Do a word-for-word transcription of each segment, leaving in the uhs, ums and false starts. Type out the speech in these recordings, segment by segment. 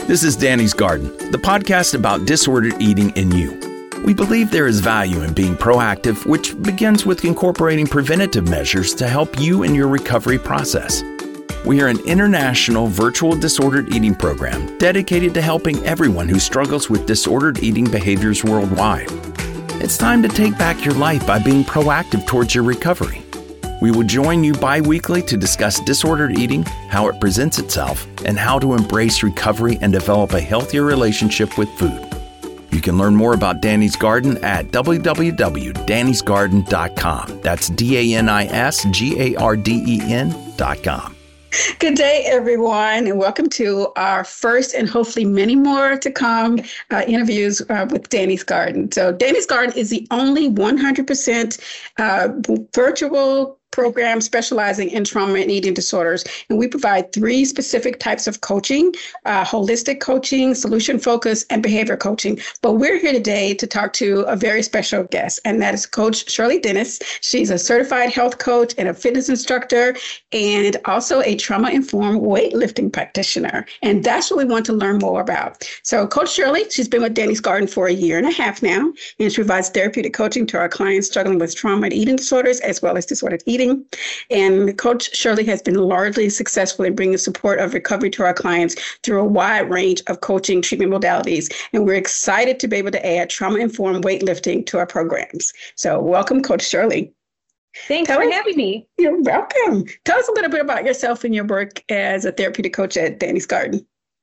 This is Danny's Garden, the podcast about disordered eating in you. We believe there is value in being proactive, which begins with incorporating preventative measures to help you in your recovery process. We are an international virtual disordered eating program dedicated to helping everyone who struggles with disordered eating behaviors worldwide. It's time to take back your life by being proactive towards your recovery. We will join you bi-weekly to discuss disordered eating, how it presents itself, and how to embrace recovery and develop a healthier relationship with food. You can learn more about Danny's Garden at w w w dot dannys garden dot com. That's D A N I S G A R D E N dot com. Good day, everyone, and welcome to our first and hopefully many more to come uh, interviews uh, with Danny's Garden. So Danny's Garden is the only one hundred percent uh, virtual program specializing in trauma and eating disorders. And we provide three specific types of coaching, uh, holistic coaching, solution focus, and behavior coaching. But we're here today to talk to a very special guest, and that is Coach Shirley Dennis. She's a certified health coach and a fitness instructor, and also a trauma-informed weightlifting practitioner. And that's what we want to learn more about. So Coach Shirley, she's been with Danny's Garden for a year and a half now, and she provides therapeutic coaching to our clients struggling with trauma and eating disorders, as well as disordered eating. And Coach Shirley has been largely successful in bringing support of recovery to our clients through a wide range of coaching treatment modalities. And we're excited to be able to add trauma-informed weightlifting to our programs. So welcome, Coach Shirley. Thanks Tell for us, having me. You're welcome. Tell us a little bit about yourself and your work as a therapeutic coach at Danny's Garden.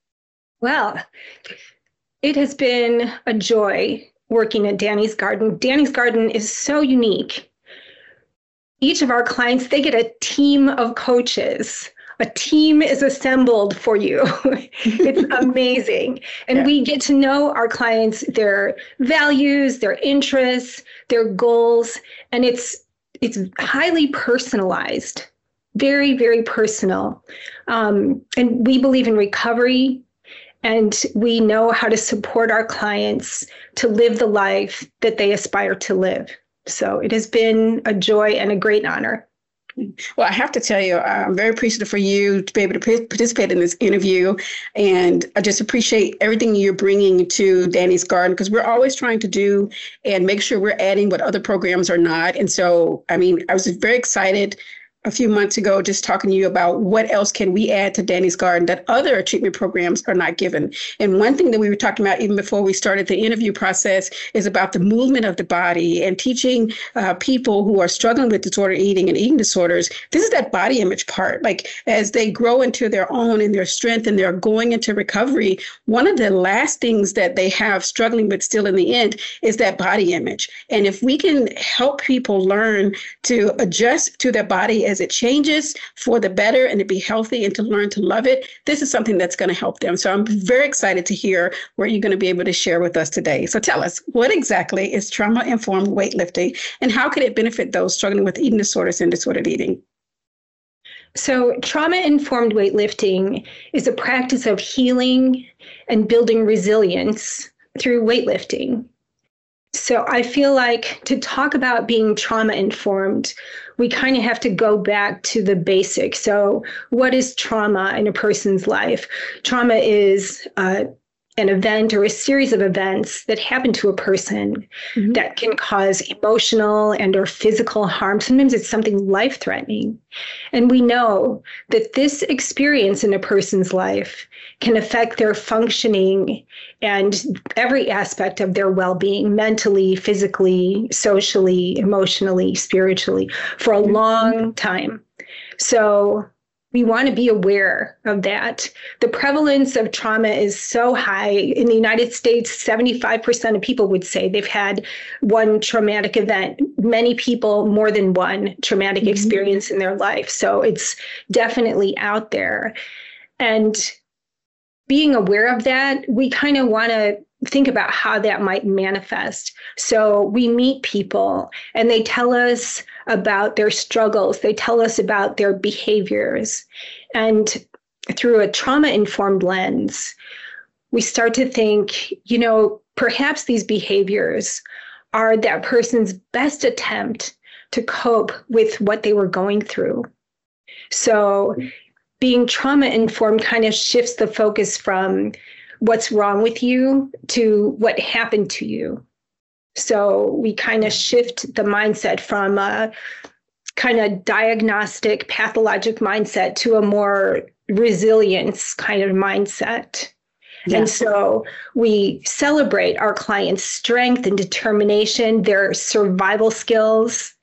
Well, it has been a joy working at Danny's Garden. Danny's Garden is so unique. Each of our clients, they get a team of coaches. A team is assembled for you. It's amazing. And yeah. we get to know our clients, their values, their interests, their goals, and it's it's highly personalized, very, very personal. Um, and we believe in recovery, and we know how to support our clients to live the life that they aspire to live. So it has been a joy and a great honor. Well, I have to tell you, I'm very appreciative for you to be able to participate in this interview. And I just appreciate everything you're bringing to Danny's Garden, because we're always trying to do and make sure we're adding what other programs are not. And so, I mean, I was very excited a few months ago, just talking to you about what else can we add to Danny's Garden that other treatment programs are not given. And one thing that we were talking about even before we started the interview process is about the movement of the body and teaching uh, people who are struggling with disordered eating and eating disorders. This is that body image part. Like as they grow into their own and their strength and they're going into recovery, one of the last things that they have struggling with still in the end is that body image. And if we can help people learn to adjust to their body as it changes for the better and to be healthy and to learn to love it, this is something that's going to help them. So I'm very excited to hear what you're going to be able to share with us today. So tell us, what exactly is trauma-informed weightlifting, and how can it benefit those struggling with eating disorders and disordered eating? So trauma-informed weightlifting is a practice of healing and building resilience through weightlifting. So I feel like to talk about being trauma-informed, we kind of have to go back to the basics. So what is trauma in a person's life? Trauma is uh, an event or a series of events that happen to a person mm-hmm. that can cause emotional and or physical harm. Sometimes it's something life-threatening. And we know that this experience in a person's life can affect their functioning and every aspect of their well-being, mentally, physically, socially, emotionally, spiritually, for a long time. So we want to be aware of that. The prevalence of trauma is so high. In the United States, seventy-five percent of people would say they've had one traumatic event. Many people, more than one traumatic mm-hmm. experience in their life. So it's definitely out there. And being aware of that, we kind of want to think about how that might manifest. So we meet people and they tell us about their struggles. They tell us about their behaviors. And through a trauma-informed lens, we start to think, you know, perhaps these behaviors are that person's best attempt to cope with what they were going through. So being trauma-informed kind of shifts the focus from what's wrong with you to what happened to you. So we kind of shift the mindset from a kind of diagnostic, pathologic mindset to a more resilience kind of mindset. Yeah. And so we celebrate our clients' strength and determination, their survival skills,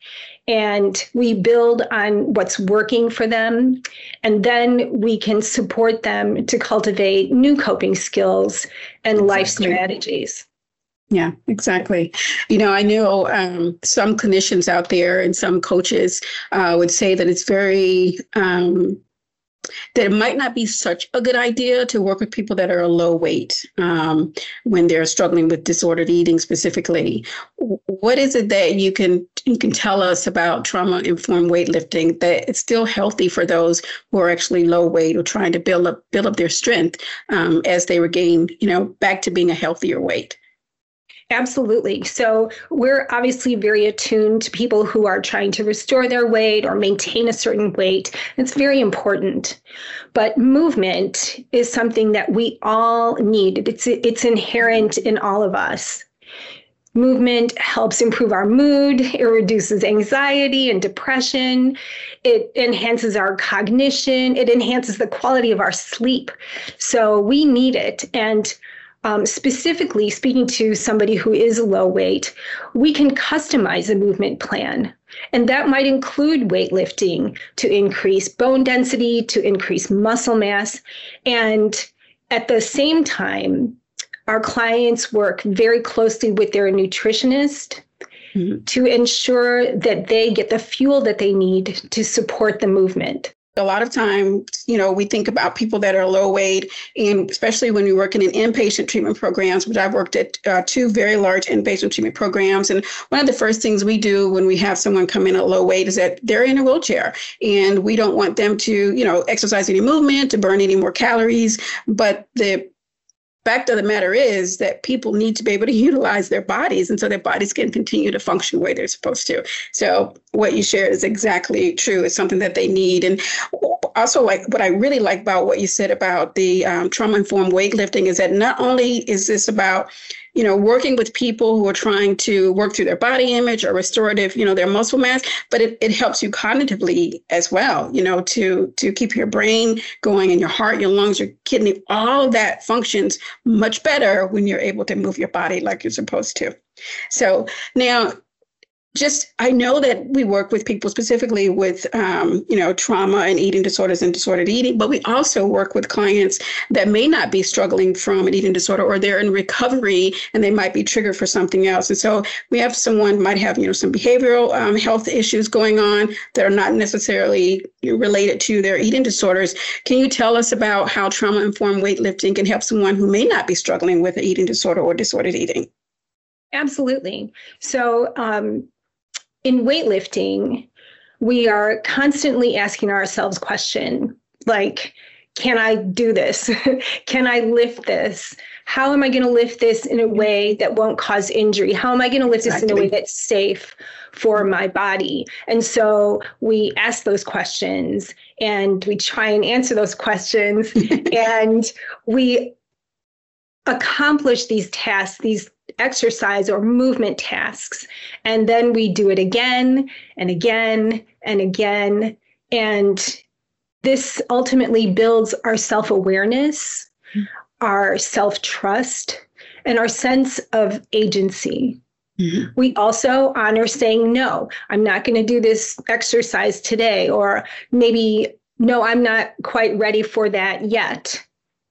and we build on what's working for them. And then we can support them to cultivate new coping skills and exactly. life strategies. Yeah, exactly. You know, I know um, some clinicians out there and some coaches uh, would say that it's very, um, that it might not be such a good idea to work with people that are low weight um, when they're struggling with disordered eating specifically. What is it that you can you can tell us about trauma-informed weightlifting that it's still healthy for those who are actually low weight or trying to build up build up their strength um, as they regain, you know, back to being a healthier weight? Absolutely. So we're obviously very attuned to people who are trying to restore their weight or maintain a certain weight. It's very important. But movement is something that we all need. It's it's inherent in all of us. Movement helps improve our mood. It reduces anxiety and depression. It enhances our cognition. It enhances the quality of our sleep. So we need it. And Um, specifically speaking to somebody who is low weight, we can customize a movement plan. And that might include weightlifting to increase bone density, to increase muscle mass. And at the same time, our clients work very closely with their nutritionist mm-hmm. to ensure that they get the fuel that they need to support the movement. A lot of times, you know, we think about people that are low weight, and especially when we work in inpatient treatment programs, which I've worked at uh, two very large inpatient treatment programs. And one of the first things we do when we have someone come in at low weight is that they're in a wheelchair, and we don't want them to, you know, exercise any movement, to burn any more calories. But the fact of the matter is that people need to be able to utilize their bodies, and so their bodies can continue to function the way they're supposed to. So what you shared is exactly true. It's something that they need. And also, like what I really like about what you said about the um, trauma-informed weightlifting is that not only is this about, you know, working with people who are trying to work through their body image or restorative, you know, their muscle mass, but it, it helps you cognitively as well, you know, to to keep your brain going and your heart, your lungs, your kidney, all of that functions much better when you're able to move your body like you're supposed to. So now, just, I know that we work with people specifically with, um, you know, trauma and eating disorders and disordered eating, but we also work with clients that may not be struggling from an eating disorder, or they're in recovery and they might be triggered for something else. And so we have someone might have, you know, some behavioral um, health issues going on that are not necessarily related to their eating disorders. Can you tell us about how trauma-informed weightlifting can help someone who may not be struggling with an eating disorder or disordered eating? Absolutely. So, um, in weightlifting, we are constantly asking ourselves questions like, can I do this? Can I lift this? How am I going to lift this in a way that won't cause injury? How am I going to lift exactly. this in a way that's safe for my body? And so we ask those questions and we try and answer those questions and we accomplish these tasks, these exercise or movement tasks. And then we do it again and again and again. And this ultimately builds our self-awareness, mm-hmm. our self-trust, and our sense of agency. Mm-hmm. We also honor saying, no, I'm not going to do this exercise today, or maybe, no, I'm not quite ready for that yet.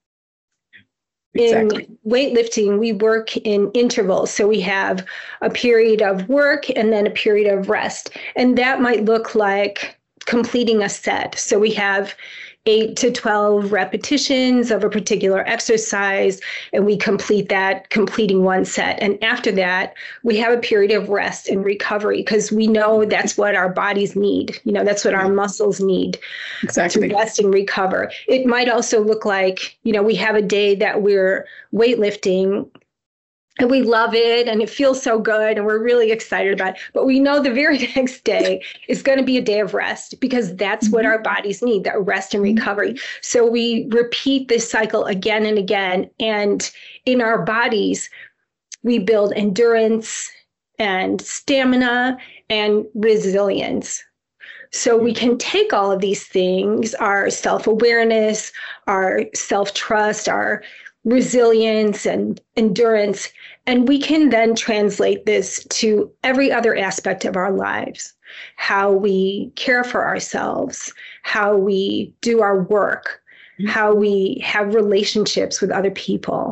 Exactly. In weightlifting, we work in intervals. So we have a period of work and then a period of rest. And that might look like completing a set. So we have eight to twelve repetitions of a particular exercise, and we complete that, completing one set. And after that, we have a period of rest and recovery, because we know that's what our bodies need. You know, that's what our muscles need exactly. to rest and recover. It might also look like, you know, we have a day that we're weightlifting and we love it and it feels so good and we're really excited about it. But we know the very next day is going to be a day of rest because that's mm-hmm. what our bodies need, that rest and recovery. Mm-hmm. So we repeat this cycle again and again. And in our bodies, we build endurance and stamina and resilience. So we can take all of these things, our self-awareness, our self-trust, our resilience and endurance, and we can then translate this to every other aspect of our lives, how we care for ourselves, how we do our work, mm-hmm. how we have relationships with other people.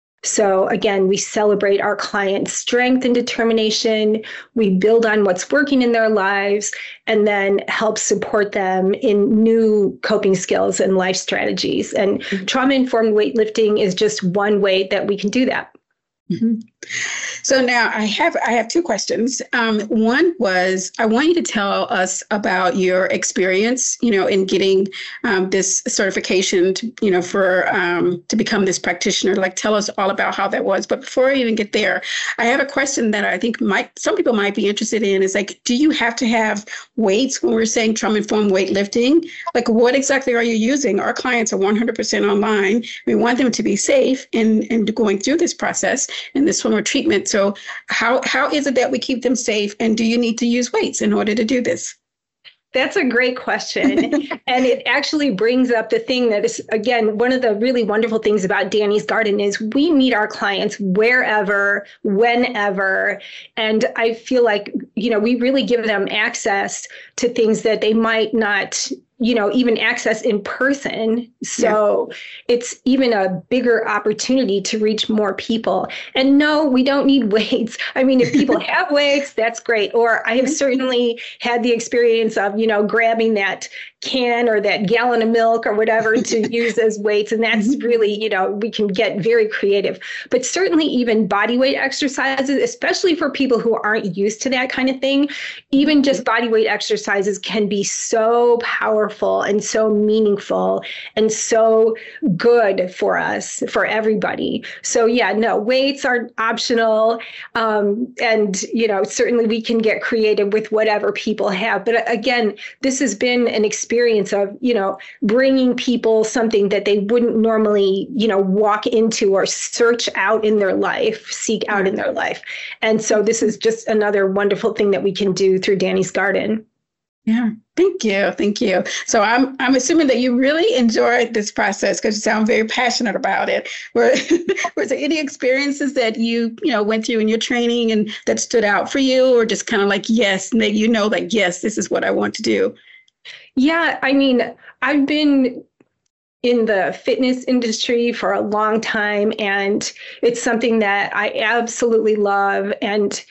So again, we celebrate our clients' strength and determination. We build on what's working in their lives and then help support them in new coping skills and life strategies. And mm-hmm. trauma-informed weightlifting is just one way that we can do that. Mm-hmm. So now I have I have two questions. Um, one was, I want you to tell us about your experience, you know, in getting um, this certification, to, you know, for um, to become this practitioner. Like, tell us all about how that was. But before I even get there, I have a question that I think might some people might be interested in. Is like, do you have to have weights when we're saying trauma-informed weightlifting? Like, what exactly are you using? Our clients are one hundred percent online. We want them to be safe in, in going through this process in this form of treatment. So how how is it that we keep them safe? And do you need to use weights in order to do this? That's a great question. And it actually brings up the thing that is, again, one of the really wonderful things about Danny's Garden is we meet our clients wherever, whenever. And I feel like, you know, we really give them access to things that they might not, you know, even access in person. So yeah. It's even a bigger opportunity to reach more people. And no, we don't need weights. I mean, if people have weights, that's great. Or I have certainly had the experience of, you know, grabbing that can or that gallon of milk or whatever to use as weights. And that's really, you know, we can get very creative. But certainly even body weight exercises, especially for people who aren't used to that kind of thing, even just body weight exercises can be so powerful and so meaningful and so good for us, for everybody. So yeah, no, weights are optional. Um, and, you know, certainly we can get creative with whatever people have. But again, this has been an experience experience of, you know, bringing people something that they wouldn't normally, you know, walk into or search out in their life, seek out in their life. And so this is just another wonderful thing that we can do through Danny's Garden. Yeah. Thank you. Thank you. So I'm I'm assuming that you really enjoyed this process because you sound very passionate about it. Were, was there any experiences that you, you know, went through in your training and that stood out for you, or just kind of like, yes, and that you know, like, yes, this is what I want to do? Yeah, I mean, I've been in the fitness industry for a long time, and it's something that I absolutely love. And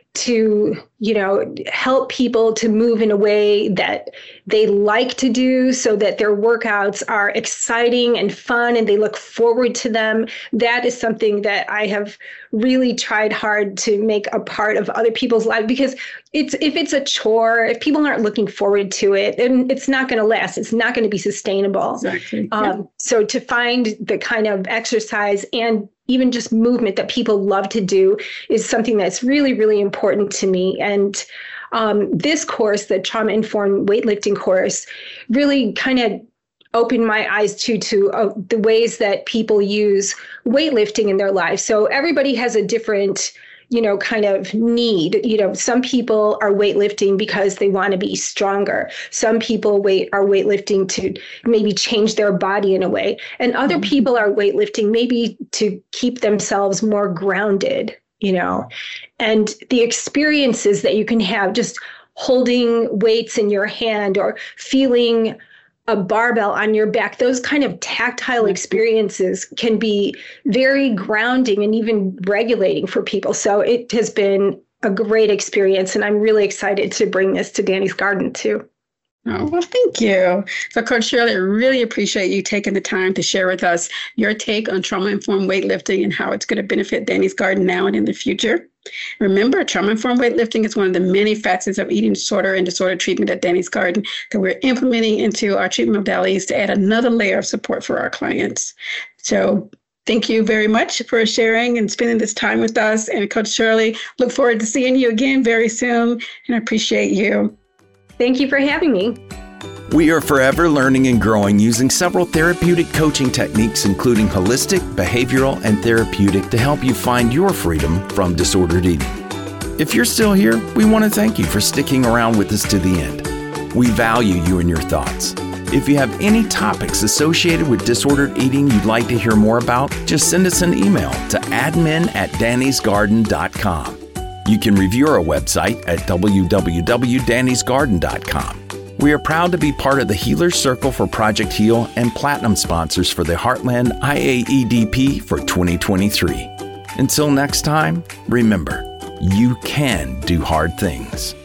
to, you know, help people to move in a way that they like to do so that their workouts are exciting and fun and they look forward to them. That is something that I have really tried hard to make a part of other people's lives, because it's if it's a chore, if people aren't looking forward to it, then it's not going to last. It's not going to be sustainable. Exactly. Um, yeah. So to find the kind of exercise and even just movement that people love to do is something that's really, really important to me. And um, this course, the trauma-informed weightlifting course, really kind of opened my eyes to, to uh, the ways that people use weightlifting in their lives. So everybody has a different, you know, kind of need. You know, some people are weightlifting because they want to be stronger. Some people weight are weightlifting to maybe change their body in a way. And other mm-hmm. people are weightlifting maybe to keep themselves more grounded, you know. And the experiences that you can have just holding weights in your hand or feeling a barbell on your back, those kind of tactile experiences can be very grounding and even regulating for people. So it has been a great experience, and I'm really excited to bring this to Danny's Garden too. Oh, well, thank you. So, Coach Shirley, I really appreciate you taking the time to share with us your take on trauma-informed weightlifting and how it's going to benefit Danny's Garden now and in the future. Remember, trauma-informed weightlifting is one of the many facets of eating disorder and disorder treatment at Danny's Garden that we're implementing into our treatment modalities to add another layer of support for our clients. So Thank you very much for sharing and spending this time with us. And Coach Shirley, look forward to seeing you again very soon, and I appreciate you. Thank you for having me. We are forever learning and growing using several therapeutic coaching techniques, including holistic, behavioral, and therapeutic, to help you find your freedom from disordered eating. If you're still here, we want to thank you for sticking around with us to the end. We value you and your thoughts. If you have any topics associated with disordered eating you'd like to hear more about, just send us an email to admin at dannys garden dot com. You can review our website at w w w dot dannys garden dot com. We are proud to be part of the Healers Circle for Project Heal and Platinum sponsors for the Heartland I A E D P for twenty twenty-three. Until next time, remember, you can do hard things.